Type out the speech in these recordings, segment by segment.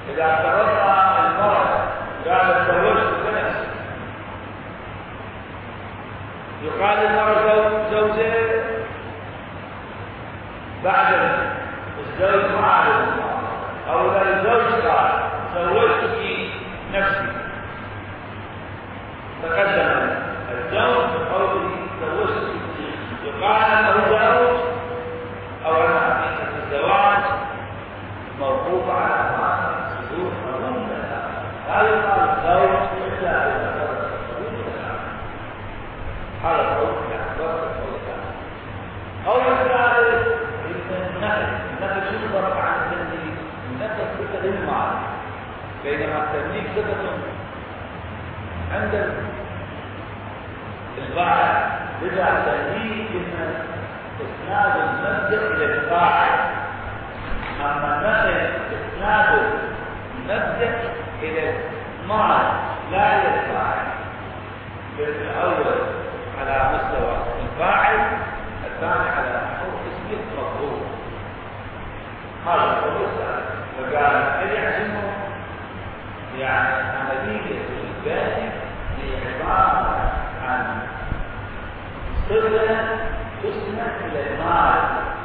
إذا اعترضنا المرأة قالت تزوجت بنفسي، يقال المرأة زوجين بعد الزوج مع أو إذا الزوج قال زوجتك نفسي، تقدم الزوج بقوله زوجتك، يقال أنه زوج أو أن حقيقة الزواج موقوف على ما صدور حرم لها، لا يقال زوج إلا إذا صدر الصدور لها. هذا قول أو الثالث النفي شو ضرب عن التمليك؟ النفي صفة للمال، بينما التمليك صفة عند البائع. لذا التمليك إن إسناد المبدأ إلى الفاعل، أما النفي إسناد المبدأ إلى المال لا إلى الفاعل. الأول على مستوى الفاعل، الثاني على اسم مفعول. هذا هو الثالث. فقال أن يعزمه يعني عملية الباقي لعبارة عن صفة تسند إلى المال،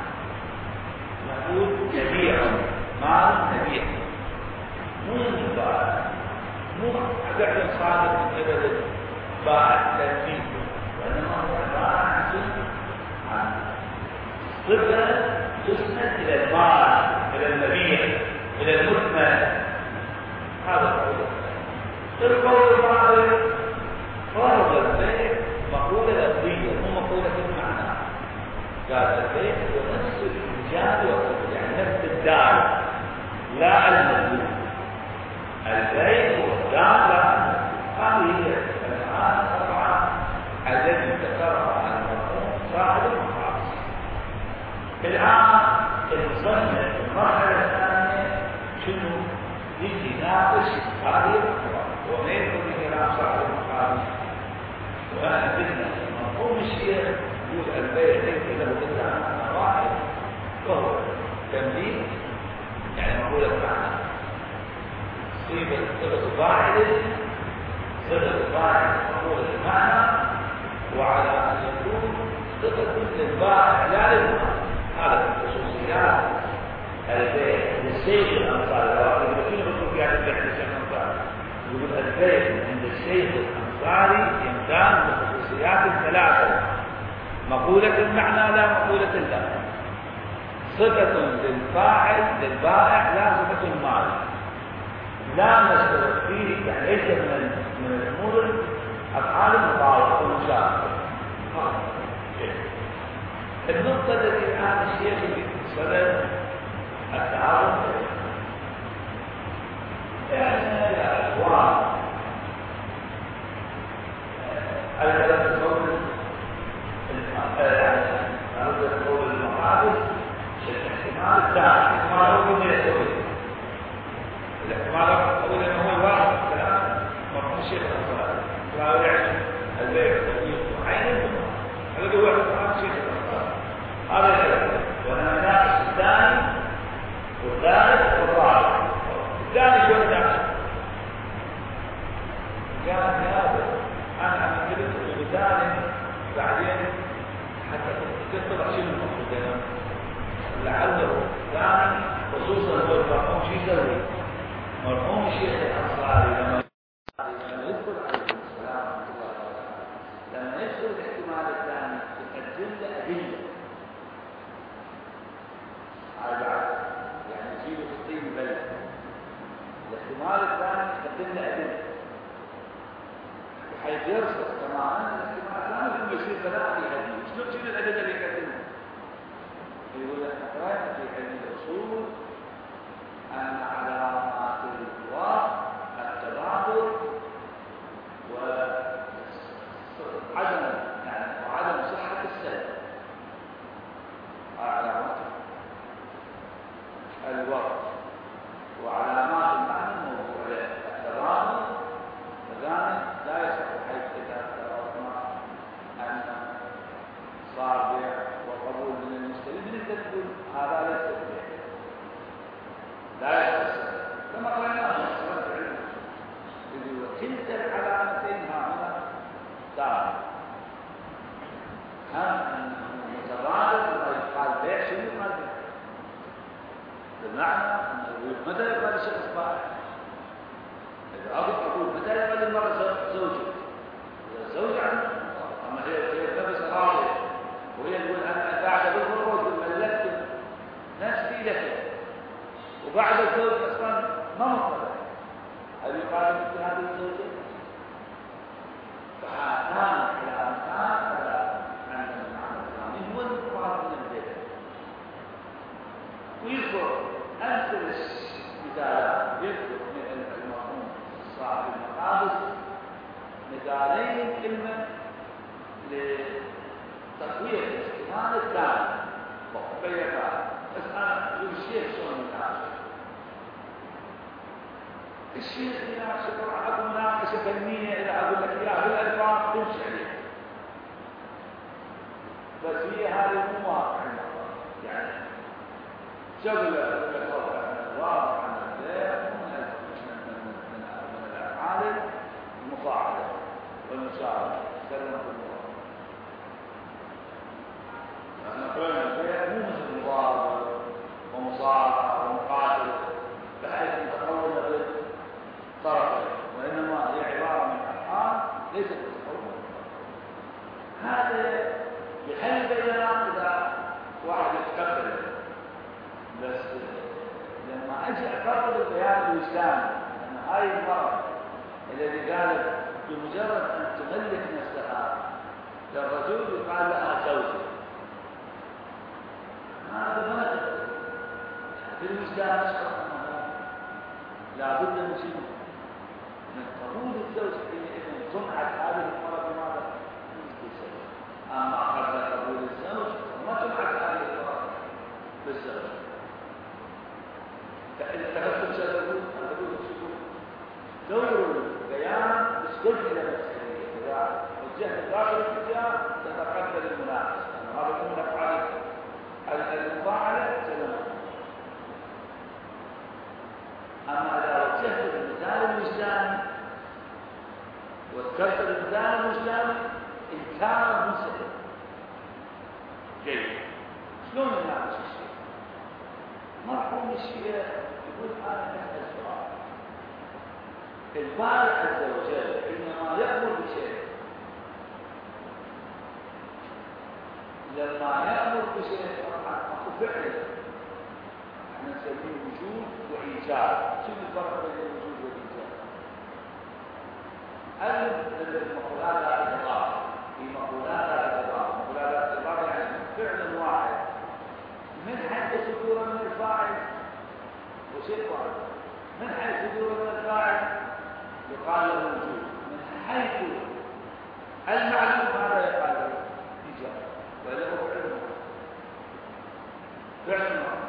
نقول نبيع، مال نبيع، مو البائع، مو فعل صادق من قبل البائع تنفيذ، وإنما هو عبارة عن صفة تسند إلى المال، إلى المبيع، إلى المثمن. هذا القول الرابع فرض البيع مقولة لفظية مو مقولة المعنى. قال البيع هو نفس الإيجاد والقبول، يعني نفس الدار لا المبلوغ. البيع هو الدار لا المبلوغ. هذه هي الآن طبعا التي ذكرها المرحوم صاحب المقاصد. الآن المصنف المرحلة الثانية شنو؟ يجي يناقش هذه الأقوال وما يدخل بكلام صاحب المقاصد. وأنا قلنا مفهوم الشيء يقول البيع ليس له إلا معنى واحد وهو تمليك، يعني مقولة معنى صفة فاعل، صفة فاعل مقولة المعنى، وعلى أن يكون صفة للبائع لا للمال. هذا خصوصيات البيع للشيخ الأنصاري. يقول فيها البيع للشيخ الأنصاري، يقول البيع عند الشيخ الأنصاري إمكان بخصوصيات الثلاثة: مقولة المعنى لا مقولة اللفظ، صفة للفاعل للبائع لا صفة المال، لا نشترط فيه، يعني ليس من الأمور أفعال المطاوعة والمشاركة. النقطة التي الآن الشيخ صدر التعارف، يعني يا أخوان الكلام الصوت أرد قول المحادث الاحتمال الثاني، احتمال هو من يسوي الاحتمال الأول أنه هو الواحد كلام مرحوم الشيخ الأنصاري لا يعلم البيع تبييض عين هذا هو احتمال الشيخ الأنصاري. هذا الكلام. وأنا ناقش الثاني والثالث والرابع. الثاني شو الناقش؟ كان في هذا أنا أمثلت الثاني بعدين حتى تتضح شيء من المقصود لعله ثاني، خصوصا هو المرحوم شيء يسوي مرحوم الشيخ الأنصاري لما يذكر عليه السلام لما يذكر الاحتمال الثاني يقدم له أدلة على بعض، يعني يجيله في الطين بلد. الاحتمال الثاني يقدم له أدلة بحيث يرصد كما أن الاحتمال الثاني يصير ثلاثة حديث. شنو تجيب الأدلة اللي يقدمها؟ يقول لك أخوان في علم الأصول أن علامات الوقت التبادل وعدم صحة السلب. علامات الوقت وعلامات المعنى الموضوع له التبادل فذلك لا يصح حيث إذا افترضنا أن صار بيع وقبول من المشتري نقدر نقول هذا ليس بيع لا يصح. أنه مترادف ولا يقال بيع. شنو يقال بيع؟ بمعنى أنه متى يقال الشخص بائع؟ إذا أقول متى يقال المرأة زوجة؟ إذا الزوجة عنها، أما هي تلبس راضية وهي تقول أنا قاعدة بالغرفة وتقول ملكت نفسي لك، وبعد الزوج أصلا ما مطلع، هل يقال مثل هذه الزوجة؟ فهاتان كلامتان فلا عندنا المعنى الإسلامي هو المراد من البيع. ويذكر أمثلة مثالات، يذكر من المفهوم صاحب المقابس مثالين كلمة لتقوية الاستثناء الثاني وقبيلتان. بس أنا أقول الشيخ شلون يناقش الشيخ يناقش طبعا أبو مناقشة فنية إذا أقول لك إياها بالألفاظ تمشي عليها، بس هي هذه مو واقع يعني شغل الواقع عن البيع من الأفعال المفاعلة والمشاعرة. سلم الله أنا قلنا البيع مو مثل مضاربة ومصارعة ومقاتلة بحيث يتقوم بالطرفين، وإنما هي عبارة من أفعال ليست بالتقوم. هذا يحل بيننا إذا واحد يتقبل، بس لما أجي أقرب البيان الإسلامي أن هاي المرأة الذي قالت بمجرد أن تملك نفسها للرجل يقال لها زوجة، هذا ما تقبل في الإسلام. لا بد من قبول الزوج حينئذ تنعت هذه المرأة بماذا؟ بالزوج. أما قبل قبول الزوج ما تنعت هذه المرأة بالزوج. فإن تفكر سأقول دور البيان يسقط إلى المسؤولية. إذا وجهت داخل الاتجاه تتقبل المناقشة، هذا من أفعال المفاعلة سلام. أما إذا وجهت المثال الإسلامي وذكرت المثال الإسلامي إنكار منسدح جيد. شلون نناقش الشيء؟ مرحوم الشيء يقول أنا أسأل سؤال. البارئ عز وجل حينما يأمر بشيء، لما يأمر بشيء أكو فعل احنا نسميه وجود وإيجاد. شو الفرق بين الوجود والإيجاد؟ المقولات لا تتضاد، في مقولات لا تتضاد. مقولات لا تتضاد يعني فعل واحد من حيث صدوره من الفاعل وشيء واحد، من حيث صدوره من الفاعل يقال له وجود، من حيث المعلوم هذا يقال له إيجاد، ولا هو فعل واحد.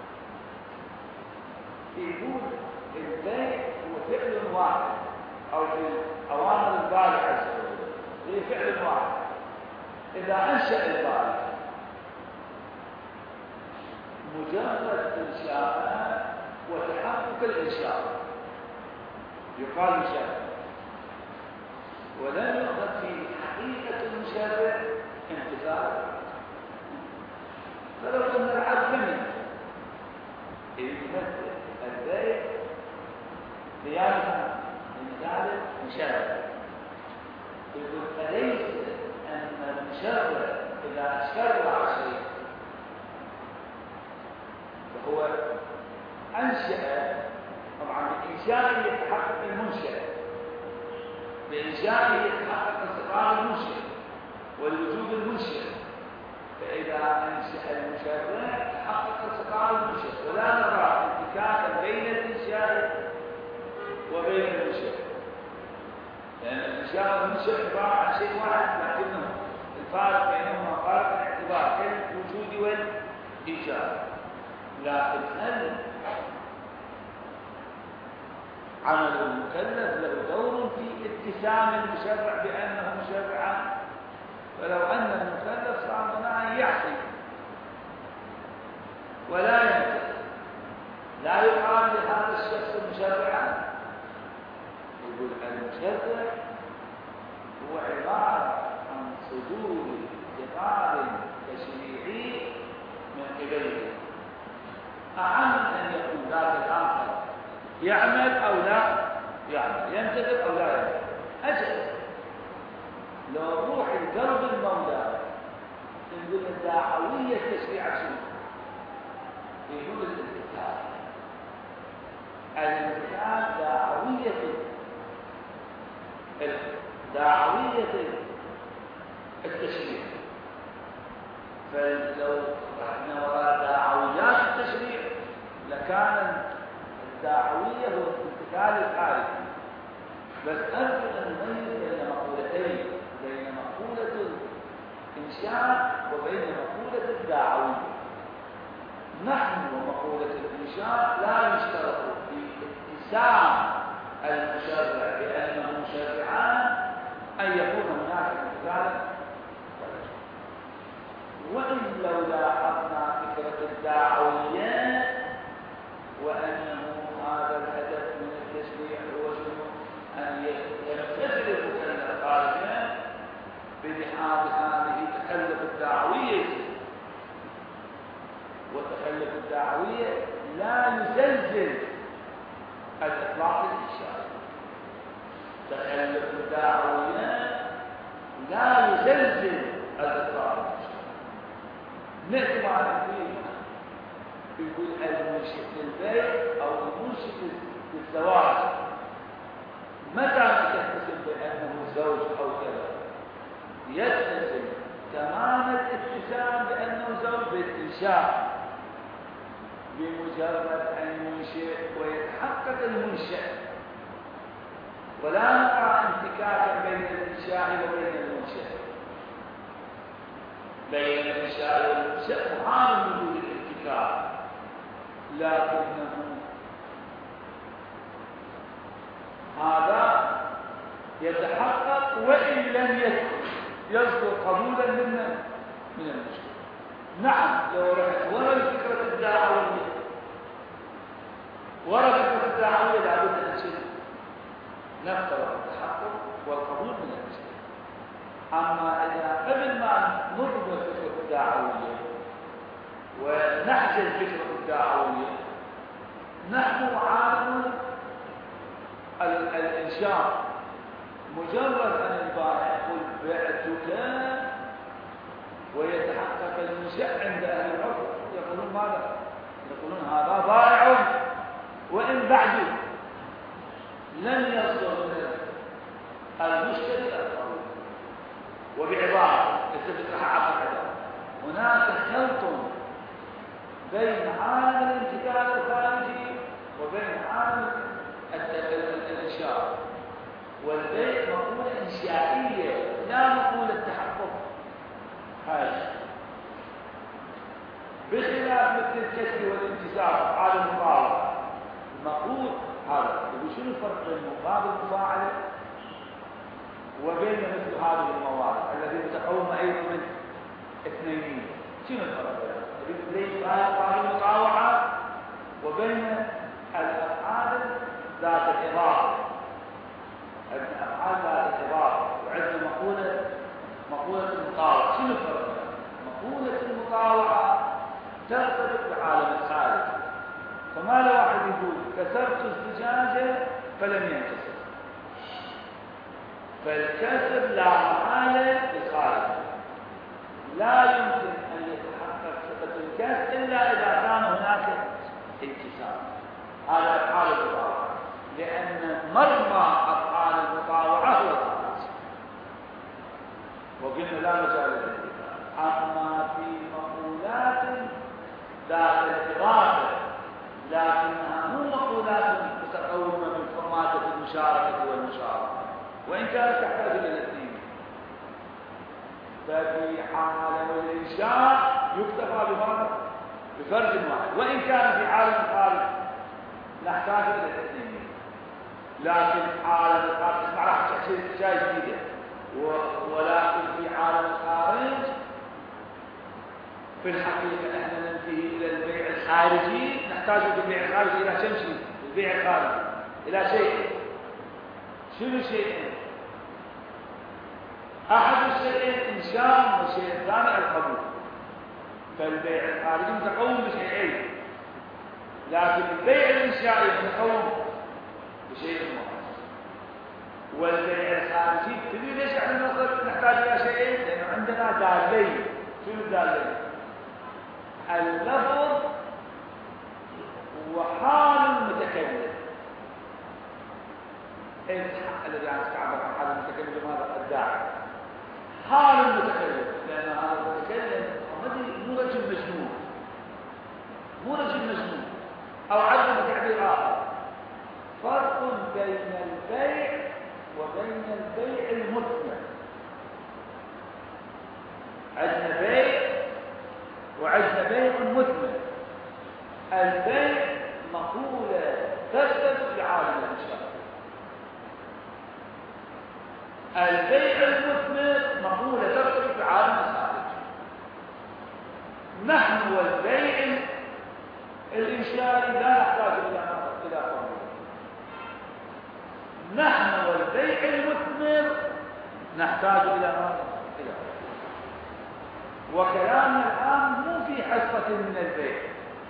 يقول البيع هو فعل واحد، أو في أوامر البارئ عز وجل هي فعل واحد. إذا أنشأ البارئ مجرد إنشاء وتحقق الإنشاء يقال مشرع، ولم يؤخذ في حقيقة المشرع امتثال. فلو أن العبد لم يمثل البيع قيامة من ذلك مشرع، يقول أليس أن المشرع إذا شرع شيء فهو أنشأ، طبعا بإنشائه يتحقق المنشأ، بإنشائه يتحقق استقرار المنشأ والوجود المنشأ. فإذا أنشأ المشرع تحقق استقرار المنشأ، ولا نرى انتكاسا بين الإنشاء وبين المنشأ، لأن الإنشاء والمنشأ عبارة عن شيء واحد، لكنه الفارق بينهما فارق الاعتبار كالوجود والإيجاد. لكن هل عمل المكلف له دور في اتسام المشرع بأنه مشرعا؟ ولو أن المكلف صار منعا يعصي ولا ينتهي، لا يقال لهذا الشخص مشرعا. يقول المشرع هو عبارة عن صدور اعتقاد تشريعي من قبله أعم أن يكون ذاك الآخر يعمل أو لا يعمل، ينتظر أو لا ينتظر. أجل لو روح القلب المولى نقول الدعوية التشريع شنو؟ يقول الامتثال. الامتثال دعوية التشريع. فلو رحنا وراء دعويات التشريع لكان الدعوية هو الامتثال الخارجي. بس أرجو أن نميز بين مقولتين، بين مقولة الإنشاء وبين مقولة الدعوية. نحن ومقولة الإنشاء لا يشترط في اتسام المشرع بأنه مشرعان أن يكون هناك امتثال. وإن لو لاحظنا فكرة الدعوية وأنه هذا الهدف من التشريع هو شنو؟ أن يمتثل المكلف خارجا بلحاظ هذه تكلف الدعوية. والتكلف الدعوية لا يزلزل الإطلاق الإنشائي. تكلف الدعوية لا يزلزل الإطلاق الإنشائي. نأتي مع الفيلم يقول المنشئ في البيت أو المنشئ في الزواج متى يتسم بأنه زوج أو كذا؟ يتسم تمام الاتسام بأنه زوج بالإنشاء بمجرد أن ينشئ ويتحقق المنشأ، ولا نقع انتكاكا بين الإنشاء وبين المنشأ. بين الإنشاء والمنشأ محال وجود الانتكاك، لكنه هذا يتحقق وإن لم يصدر قبولا من المشكلة. نعم لو رحت ورا الفكرة الدعوية لابد أن نشوف نفترض التحقق والقبول من المشكلة. أما إذا قبل ما نربط الفكرة الدعوية ونحجز الفكرة الدعوية نحن عالم الإنشاء، مجرد أن البائع يقول بعتك ويتحقق المنشأ عند أهل العرف يقولون ماذا؟ يقولون هذا بائع، وإن بعد لم يصدر من المشتري القول. وبعبارة يثبت عقد هناك خلط بين عالم الانتقال الخارجي وبين عالم الإنشاء. والبيت مقولة إنشائية لا مقولة تحقق. هذا بخلاف مثل الكسر والانتساب على المقابل المقول هذا. وشنو الفرق بين مقابل المفاعلة وبين مثل هذه المواد الذي تتكون أيضا من اثنين؟ شنو الفرق بين مقابل المطاوعة وبين الأفعال ذات الإضافة؟ الأفعال ذات الإضافة وعندنا مقولة المطاوعة. شنو الفرق؟ مقولة المطاوعة ترتبط بعالم الخارج. فما لو واحد يقول كسرت الزجاجة فلم ينكسر، فالكسر لا محالة بالخارج، لا يمكن أن يتحقق ثقة الكسر إلا إذا كان هناك انكسار. هذا أفعال المطاوعة، لأن مرمى أفعال المطاوعة هو الخارج، وقلنا لا مجال للانتقال. أما في مقولات ذات الإضافة لكنها مو مقولات متقومة من فورمات المشاركة والمشاركة، وإن كانت تحتاج إلى الاثنين. ففي عالم الإنشاء يكتفى بفرد واحد، وإن كان في عالم الخارج نحتاج إلى الاثنين. لكن عالم الخارج اسمع راح تحكي شيء جديد، ولكن في عالم الخارج في الحقيقة احنا ننتهي إلى البيع الخارجي. نحتاج في البيع الخارجي إلى كم شيء؟ البيع الخارجي إلى شيء. شنو شيئين؟ أحد الشيئين إنشاء والشيء الثاني القبول. فالبيع الخارجي متقوم بشيئين، لكن البيع الإنشائي متقوم بشيء واحد. والبيع الخارجي تدري ليش احنا نحتاج إلى شيئين؟ لأنه عندنا دالين. شنو الدالين؟ اللفظ وحال المتكلم. الذي يتعبر عن حال المتكلم بماذا؟ الداعي. حال المتكلم، لأن هذا المتكلم مو رجل مجنون، مو رجل مجنون، أو عدل بتعبير آخر. فرق بين البيع وبين البيع المثمر. عندنا بيع وعندنا بيع مثمر. البيع مقولة تثبت في عالم الإنشاء. البيع المثمر مقولة تثبت في عالم الخارج. نحن والبيع الإنشائي لا نحتاج إلى قانون. نحن والبيع المثمر نحتاج إلى ماذا؟ إلى قانون. وكلامنا الآن مو في حصة من البيع،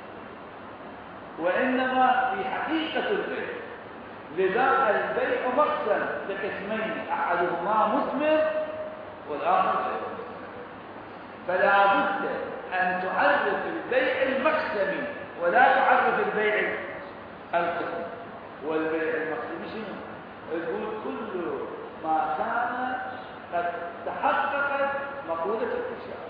وإنما في حقيقة البيع. لذا البيع مقسم لقسمين، أحدهما مثمر والآخر غير مثمر. فلا بد أن تعرف البيع المقسمي ولا تعرف البيع القسمي. والبيع المقسمي شنو؟ يقول كل ما كان قد تحققت مقولة الإنشاء.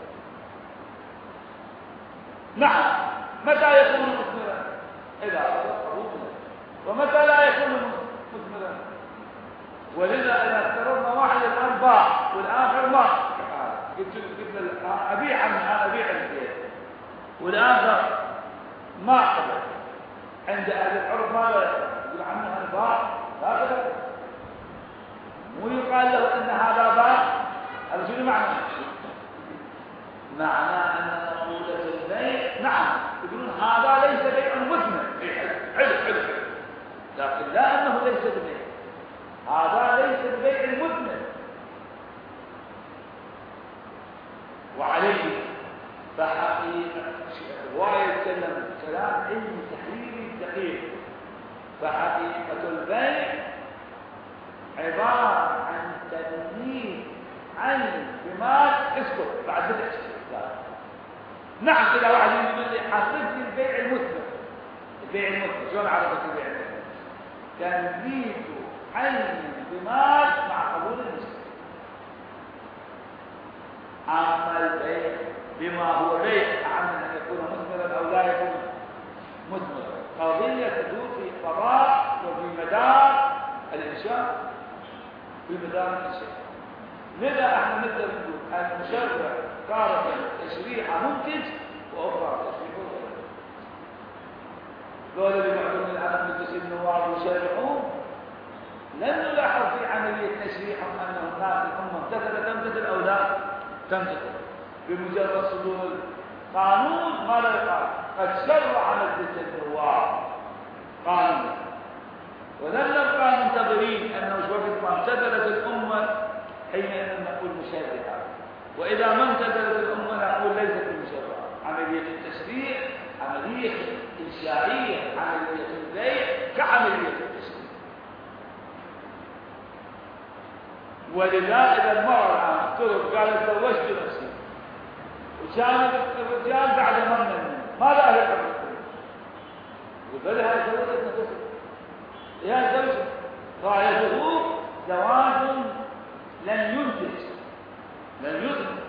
نعم، متى يكون مثمرا؟ إذا أردت، ومتى لا يكون مثمرا؟ ولذا إذا افترضنا واحد الآن باع والآخر ما قلت أبيع عنه، أبيع البيت، والآخر ما قبل. عند أهل العرف ماذا يقول عنه؟ أنا باع لا قبل. مو يقال له أن هذا باع. هذا شنو معنى؟ معنى أن مقولة البيع نعم يقولون هذا ليس بيع مثمر. حلو، لكن لا أنه ليس ببيع. هذا ليس ببيع المثمر. وعليه فحقيقة الرواية يتكلم كلام علمي تحليلي دقيق. فحقيقة البيع عبارة عن تمليك عين بمال اسكت بعد بدء الشيء. نعم، إذا واحد يقول لي حصلت لي البيع المثمر. البيع المثمر شلون عرفت البيع المثمر؟ تمليك عين بمال مع قبول المشتري. أما البيع بما هو بيع عن أن يكون مثمرا أو لا يكون مثمرا قضية تدور في قضاء وفي مدار الإنشاء، في مدار الإنشاء. لذا احنا نقدر نقول المشرع تارة تشريعه منتج وأخرى تشريعه غير. دول اللي يعطون الآن مجلس النواب ويشرعون لم نلاحظ في عملية تشريعهم أن الناس الأمة تمتثل أو لا تمتثل. بمجرد صدور القانون ماذا يقال؟ قد شرع مجلس النواب قانون، ولن نبقى منتظرين أنه وقت ما امتثلت الأمة حينئذ نقول مشرعة، وإذا ما امتثلت الأمة نقول ليست مشرعة. عملية التشريع عملية إنشائية، عملية البيع كعملية التشريع. ولذا إذا المرأة الآن افترض قالت زوجت نفسي وكان الرجال بعد من ماذا أهل الحكم؟ يقول لها زوجت نفسي يا زوجة، غايته زواج لن ينتج لن يثمر.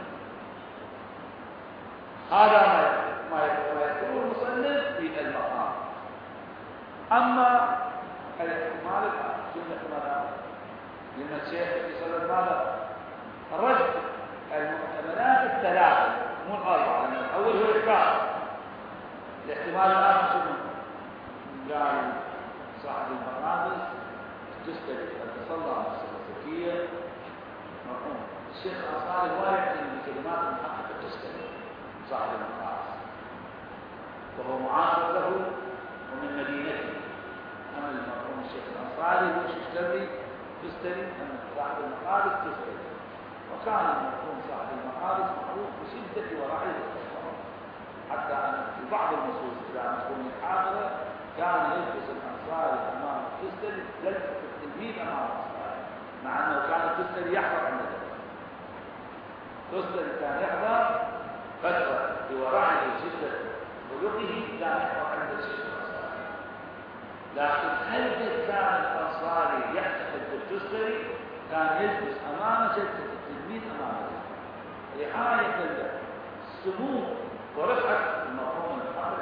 هذا ما يذكره المصنف في المقام. أما الاحتمال الآن شو الاحتمالات؟ لأن الشيخ يصدر ماذا؟ الرجل المحتملات الثلاثة مو الأربعة، لأن الأول هو الإكراه. الاحتمال الآن شنو؟ قال صاحب المقابس تستدعي تصلى على السلوكية مفهوم. الشيخ الأنصاري هو يعتني بكلمات محققة تستدعي صاحب المقابس، وهو معاصر له ومن مدينته. أما المفهوم الشيخ الأنصاري هو يشتري أن صاحب المقابس تستدعي. وكان المفهوم صاحب المعارف معروف بشدة ورعي التصور، حتى أن في بعض النصوص إلى مفهوم الحاضرة كان يلبس الأنصاري أمام التستري جلسة التلميذ أمام الأنصاري، مع أنه كان التستري يحضر عند التستري كان يحضر فترة بورعه شدة خلقه كان يحضر عند الشيخ الأنصاري. لكن هل كان الأنصاري يعتقد بالتستري؟ كان يجلس أمام جلسة التلميذ أمامه رعاية السمو ورفعة المفهوم الحاضر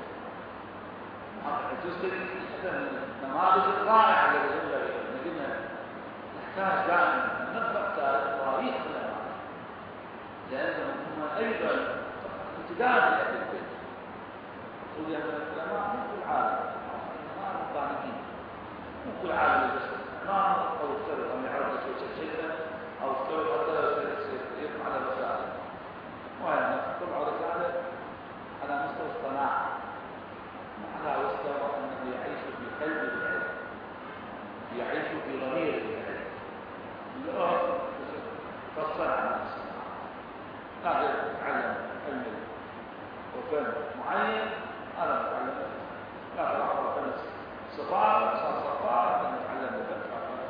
التستري. هذا من النماذج الرائعة التي ينبغي أن نحتاج دائما أن نقرأ تاريخ العلماء، لأنهم هم أيضا امتداد لأهل البيت. تقول يا من العلماء مو كل عالم، العلماء الربانيين مو كل عالم يجسد ما أو افترض أن يعرف شيئا أو افترض حتى يطلع على رسالة، وأنا طبع رسالة على مستوى الصناعة، على مستوى أنه يعيش في قلب العلم، يعيش في ضمير العلم، لا فصل عن الصناعة. هذا يتعلم علم وفن معين، هذا يتعلم لا تعرف فن الصفار صار صفار نتعلم الفن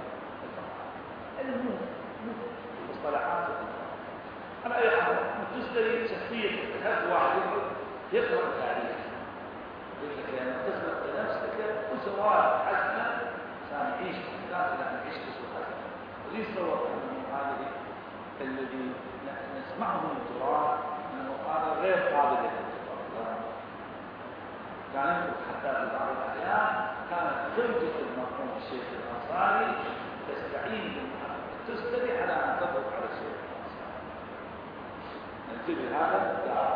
المهم مصطلحات. على أي حال تشتري شخصية تحب واحد يقرأ تاريخ يقول لك يعني تخلق لنفسك أسوار حسنة سنعيش الناس لا نعيش أسوار حسنة. وليس صور أنه هذا الذي نسمعه من التراث أنه هذا غير قابل للانتقاد. كان يمكن حتى في بعض الأحيان كانت زوجة المرحوم الشيخ الأنصاري تستعين تستدعي على أن تضغط على الشيخ الأنصاري. ننتبه هذا الدعاء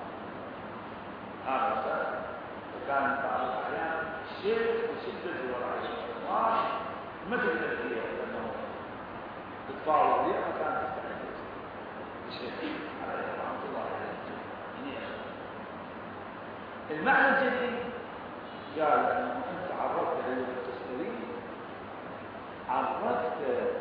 هذا السبب. وكان بعض الأحيان الشيخ بشدة ورعي الأنصار مثل الذي أنه تتفاوض لي وكان تستعين الشيخ عليه رحمة الله عليه. المعنى الجديد قال أنه أنت عرفت أيها التستري، عرفت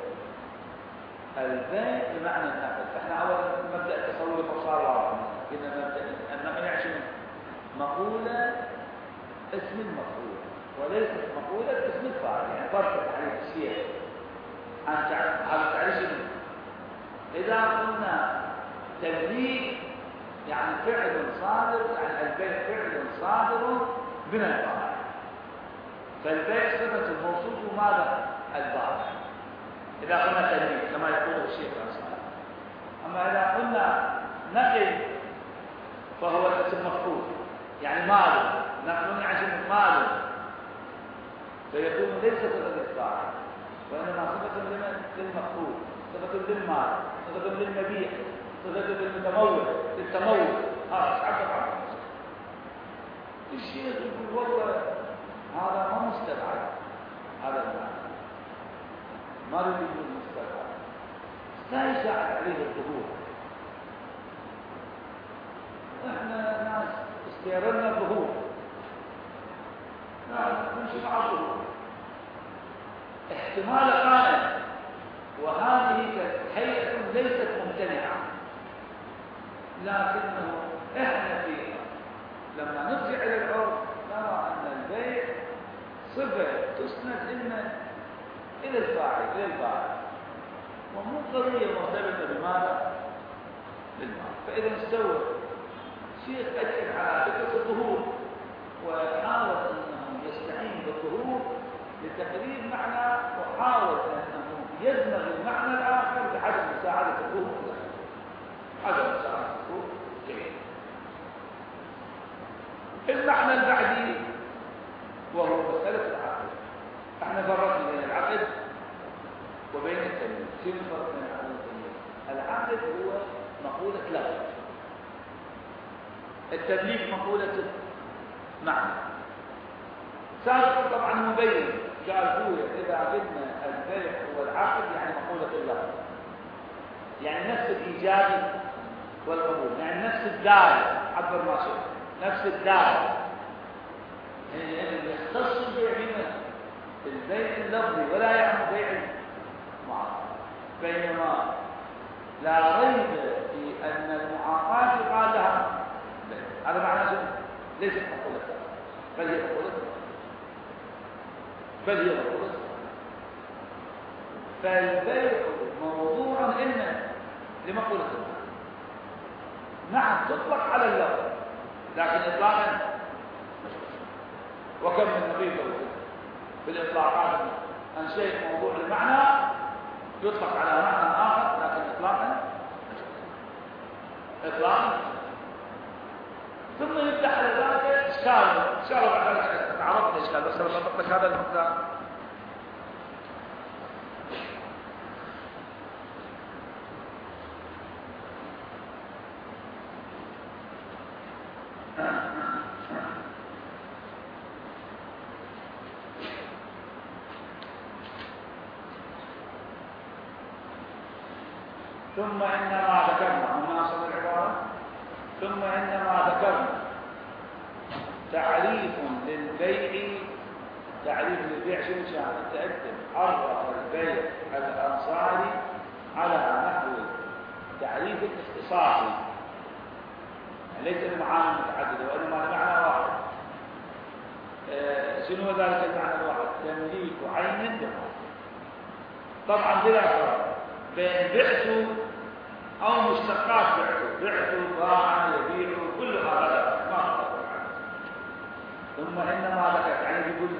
البيع بمعنى النقل. احنا اول مبدا التصور صار واضح، قلنا مبدا النقل يعشم مقوله اسم المفعول وليست مقوله اسم الفاعل، يعني فرق تعريف الشيء عن هذا التعريف. اذا قلنا تبليغ يعني فعل صادر، يعني البيع فعل صادر من الفاعل، فالبيع صفه الموصوف ماذا؟ البائع. إذا قلنا تلميذ كما يقول الشيخ الأنصاري. أما إذا قلنا نقل فهو الاسم مفعول، يعني مال، نقل يعني مال، فيكون ليس صفة للفاعل وإنما صفة للمفعول، صفة للمال، صفة للمبيع، صفة للتمول. هذا عبر عنه الشيخ يقول والله هذا ما مستبعد، هذا المعنى ما يريد المستقبل، لا يساعد عليه الظهور. احنا ناس استيرنا الظهور، نمشي مع الظهور، احتمال قائم، وهذه هيئة ليست ممتنعة، لكنه احنا فيها لما نرجع الى العرف نرى ان البيع صفة تسند إلى الفاعل، إلى الفاعل، ومو قضية مرتبطة بماذا؟ بالمال. فإذا استوى شيخ أكد على فكرة الظهور وحاول أنه يستعين بالظهور لتقريب معنى، وحاول أنه يزمغ المعنى الآخر بعدم مساعدة الظهور، عدم مساعدة الظهور جيد. المعنى البعدي وهو مسألة العقل. احنا فرقنا بين العقد وبين التمييز. شو الفرق بين العقد والتمييز؟ العقد هو مقولة لفظ، التمليك مقولة معنى. سابقا طبعا مبين قال هو اذا قلنا البيع هو العقد يعني مقولة اللفظ، يعني نفس الايجاب والقبول، يعني نفس الدال، عبر ما شئت، نفس الدال، يعني يختص البيع البيع اللفظي ولا يعني بيع المعاصر. بينما لا ريب في أن المعاقات يقال لها هذا معنى شنو؟ ليست مقولة بل هي مقولة فالبيع موضوع إن لمقولة نعم تطلق على اللفظ لكن إطلاقا وكم من نقيض في الإطلاقات أن شيء موضوع المعنى يطلق على معنى آخر لكن إطلاقا ثم يبدأ على ذلك إشكال إن شاء الله بعد ذلك عرفت الإشكال بس أنا بطلق هذا المقدار ثم إنما ذكرنا مناصب العبارة ثم إنما ذكرنا تعريف للبيع تعريف للبيع شنو كان تأكد عرف البيع الأنصاري على نحو تعريف الاختصاصي ليس المعاني متعددة وإنما المعنى واحد شنو ذلك المعنى الواحد تمليك عين طبعا بلا فرق بين بعت أو مشتقات بعت باع يبيع كل هذا ما ثم إنما ذكر يعني يقول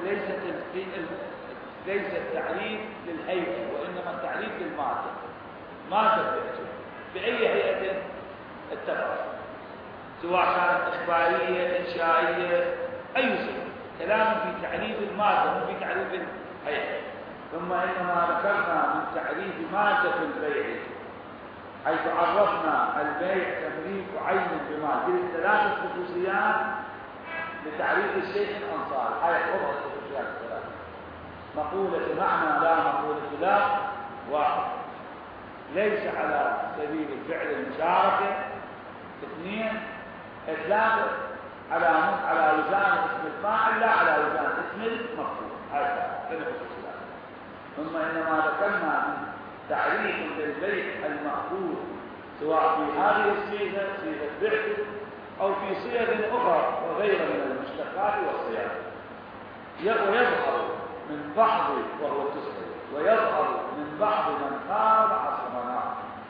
ليس التعريف للهيئة وإنما التعريف للمادة مادة بعت بأي هيئة اتفق سواء كانت إخبارية إنشائية أي شيء كلام في تعريف المادة مو في تعريف الهيئة ثم إنما ذكرنا من تعريف مادة البيع حيث عرفنا البيع تمليك عين بمال دي ثلاثة خصوصيات لتعريف الشيخ الأنصاري هاي أربع خصوصيات الثلاثة مقولة معنى لا مقولة لا واحد ليس على سبيل الفعل المشاركة اثنين ثلاثة على وزان اسم الفاعل لا على وزان اسم المفعول هاي ثلاثة خصوصيات ثم إنما ذكرنا من تعريف للبيع المأخوذ سواء في هذه الصيغة صيغة بعت أو في صيغ أخرى وغيرها من المشتقات والصيغ ويظهر من بعض وهو التسعير ويظهر من بعض من قال عصرنا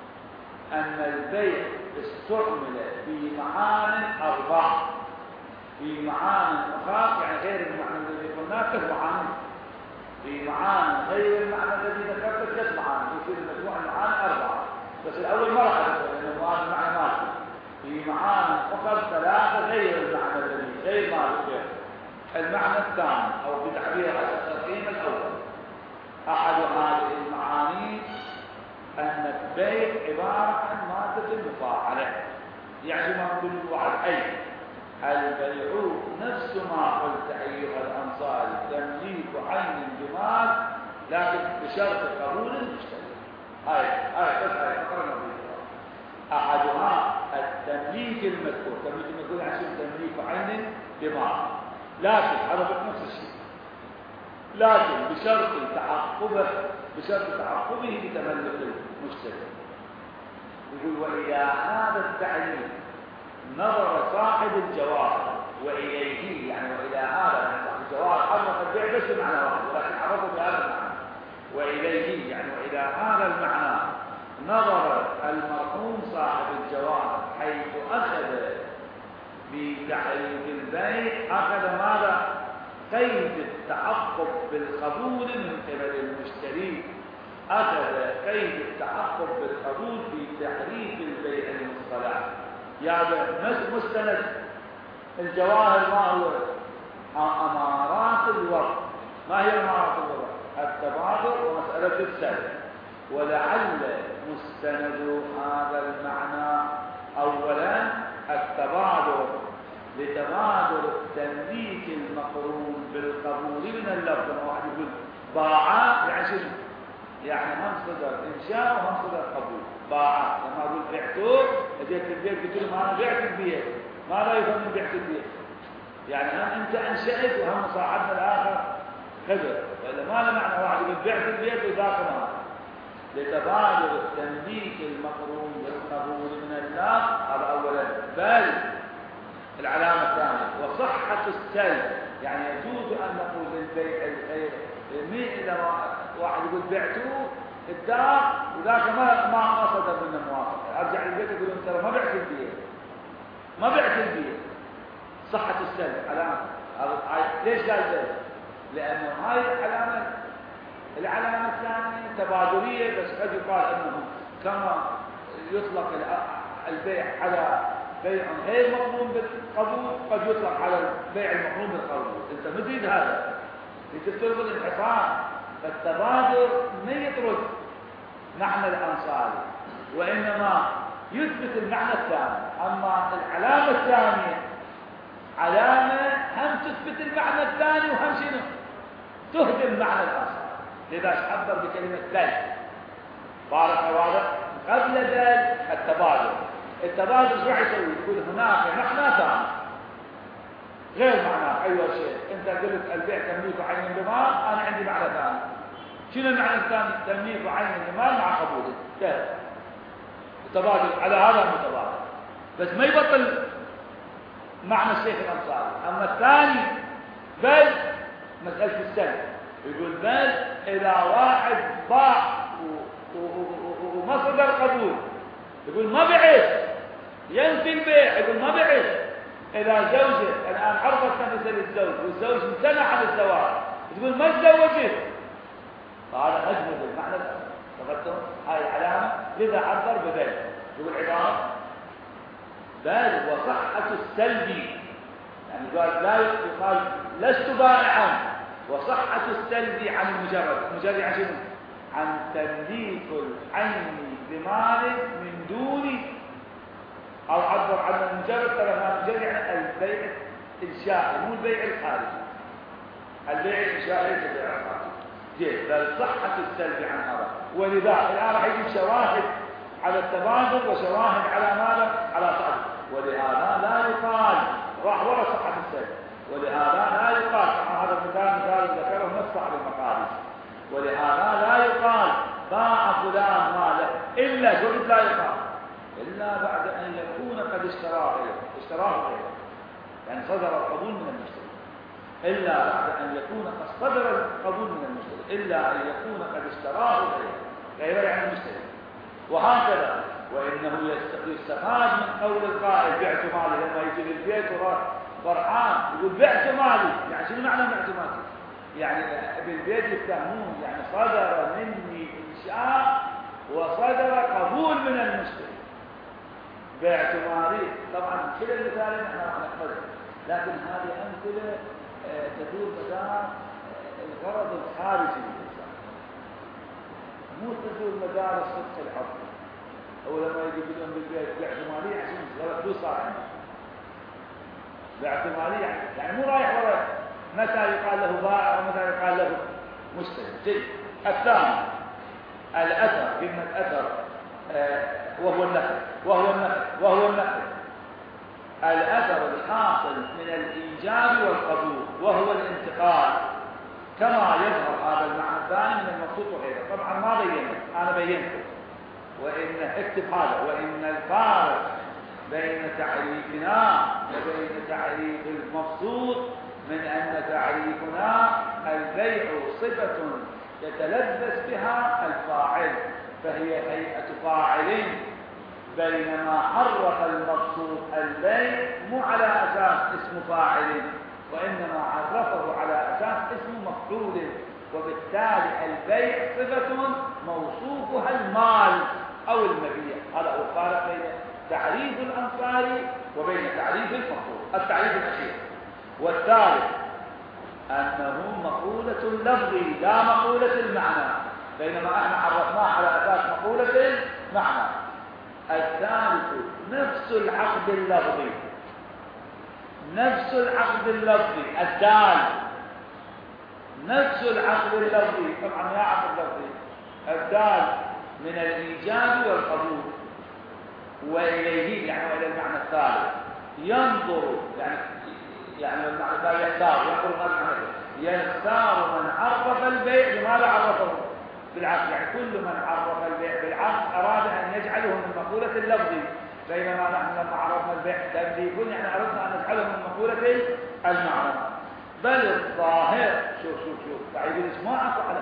أن البيع استعمل في معان أربع في معان أخرى يعني غير المعنى الذي قلناه كالمعاني في معاني غير المعنى الذي ذكرته ثلاث معاني يصير مجموع المعاني أربعة بس الأول ما راح أذكر لأنه هذا المعنى مالي في معاني أخرى ثلاثة غير المعنى الذي غير ما ذكر المعنى الثاني أو بتعبير على التقييم الأول أحد هذه المعاني أن البيع عبارة عن مادة مفاعلة يعني ما نقول واحد أي البيع نفس ما قلت أيها الأنصاري تمليك عين بمال لكن بشرط قبول المشتري بس فقرنا فيها أحدها التمليك المذكور تمليك المذكور يعني تمليك عين بمال لكن عرفت نفس الشيء لكن بشرط تعقبه بتملك المشتري يقول وإلى هذا التعليل نظر صاحب الجواب وإليه يعني وإلى هذا صاحب الجواب عرف البيع بس بمعنى واحد ولكن عرفه بهذا المعنى وإليه يعني وإلى هذا المعنى نظر المرحوم صاحب الجواب حيث أخذ بتعريف البيع أخذ ماذا؟ قيد التعقب بالقبول من قبل المشتري أخذ قيد التعقب بالقبول في تحريف البيع المصطلح يعني مستند الجواهر ما هو أمارات الوقت ما هي أمارات الوقت التبادر ومسألة السلب ولعل مستند هذا المعنى أولا التبادر لتبادر التمليك المقرون بالقبول من اللفظ واحد يقول باع يعني يعني هم صدر إنشاء وهم صدر قبول باع لما أقول بعته أجيت البيت قلت له ما أنا بعت البيت ماذا يفهم من بعت البيت يعني أنت أنشأت وهم صاحبنا الآخر خبر فإذا ما له معنى واحد يقول بعت البيت وذاك ما لتبادر تمليك المقرون بالقبول من الله، هذا أولا. بل العلامة الثانية وصحة السلب، يعني يجوز أن نقول للبيع الخير إذا واحد يقول بعتوه الدار وذاك ما صدر منه موافقة، أرجع للبيت يقول أنت ترى ما بعت البيت، صحة السلب علامة. ليش قال ذلك؟ لأنه هاي العلامة الثانية تبادلية، بس قد يقال أنه كما يطلق البيع على بيع غير مقرون بالقبول قد يطلق على البيع المقرون بالقبول. انت مزيد هذا لتفترض الانحصار، فالتبادل ما يطرد معنى الأنصاري وإنما يثبت المعنى الثاني. أما العلامة الثانية علامة هم تثبت المعنى الثاني وهم شنو تهدم معنى الأنصاري، لذا عبر بكلمة دل. بارك واضح. قبل دل التبادل شو يسوي؟ يقول هناك معنى ثاني غير معناه. أيوة شيء أنت قلت البيع تمليك عين بمال، أنا عندي معنى ثاني. شنو المعنى الثاني؟ تمليك عين بمال مع قبوله. ده التبادل على هذا المتبادل، بس ما يبطل معنى الشيخ الأنصاري. أما الثاني بل مسألة السلب، يقول بل إذا واحد باع وما صدر قبول يقول ما بعت، ينفي البيع يقول ما بعت. إذا زوجة الآن عرضت نفسها للزوج والزوج امتنع عن الزواج تقول ما تزوجت، فهذا أجمد المعنى الأول. فقدتم هاي العلامة، لذا عبر ببل. يقول عبارة بل وصحة السلبي، يعني قال لا يقال لست بائعا، وصحة السلبي عن المجرد عن شنو؟ عن تمليك العين بمال من دون، أو عبر عن المجرد. ترى ما المجرد يعني البيع الشائع مو البيع الخارجي. البيع الشائع ليس البيع الخارجي. بل صحة السلبي عن هذا. ولذا الآن راح يجيب شواهد على التبادل وشواهد على ماذا؟ على صحة. ولهذا لا يقال راح ورا صحة السلب، ولهذا لا يقال هذا مثال ذكره نفس صاحب المقاليد. ولهذا لا يقال باع فلان ماله إلا قلت لا يقال إلا بعد أن يكون قد اشتراه غيره، يعني صدر القبول من المشتري. إلا بعد أن يكون قد صدر القبول من المشتري، إلا أن يكون قد اشتراه غيره يعني المشتري. وهكذا وإنه يستفاد من قول القائل بعت مالي، لما يجي للبيت فرحان يقول بعت مالي، يعني شنو معنى بعت مالي؟ يعني بالبيت يفتهمون يعني صدر مني إنشاء وصدر قبول من المشتري. بعت مالي طبعا كل المثال نحن راح نحفظها، لكن هذه أمثلة تدور مدار الغرض الخارجي للإنسان، مو تدور مدار الصدق العقلي. أو لما يجي يقولون بالبيت بعت مالي عشان فلوس صار عندي، بعت مالي يعني مو رايح ورا متى يقال له بائع ومتى يقال له مشتري. جيد. الثاني الأثر، كلمة أثر وهو النقل الأثر الحاصل من الإيجاب والقبول وهو الانتقال، كما يظهر هذا المعنى الثاني من المقصود وغيره. طبعا ما بينه، أنا بينته. وإن اكتب هذا، وإن الفارق بين تعريفنا وبين تعريف المقصود من أن تعريفنا البيع صفة يتلبس بها الفاعل فهي هيئة فاعل، بينما عرف المقصود البيع مو على أساس اسم فاعل وإنما عرفه على أساس اسم مفعول، وبالتالي البيع صفة موصوفها المال أو المبيع. هذا هو الفارق بين تعريف الأنصاري وبين تعريف المقصود. التعريف الأخير والثالث أنه مقولة اللفظ لا مقولة المعنى، بينما احنا عرفناه على أساس مقولة المعنى. الثالث نفس العقد اللفظي، نفس العقد اللفظي الدال، نفس العقد اللفظي. طبعا يا عقد لفظي الدال من الإيجاب والقبول، وإليه يعني إلى المعنى الثالث ينظر، يعني المعنى الثالث يختار، ينظر ما المعنى يختار من عرف البيع. لماذا عرفه؟ بالعقد، يعني كل من عرف البيع بالعقد أراد أن يجعله من مقولة اللفظ، بينما نحن لما عرفنا البيع تمليك يعني أردنا أن نجعله من مقولة المعنى. بل الظاهر شوف تعيد الإجماع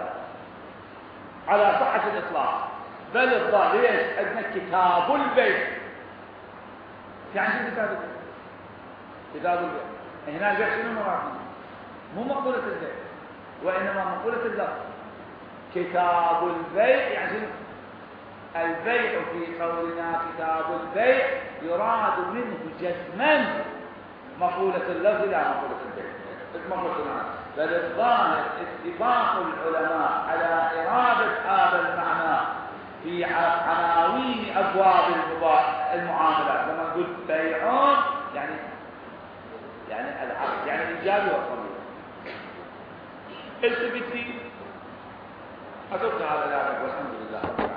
على صحة الإطلاق. بل الظاهر ليش؟ أن كتاب البيع يعني شو كتاب البيع؟ كتاب البيع هنا البيع شنو مراد؟ مو مقولة البيع وإنما مقولة اللفظ. كتاب البيع يعني شنو؟ البيع في قولنا كتاب البيع يراد منه جزما مقولة اللفظ لا مقولة البيع. بل الظاهر اتفاق العلماء على إرادة هذا المعنى في عناوين أبواب المعاملات. لما نقول بيعون يعني العقد يعني الإيجاب والقبول. التفتي أترك هذا الآن والحمد لله.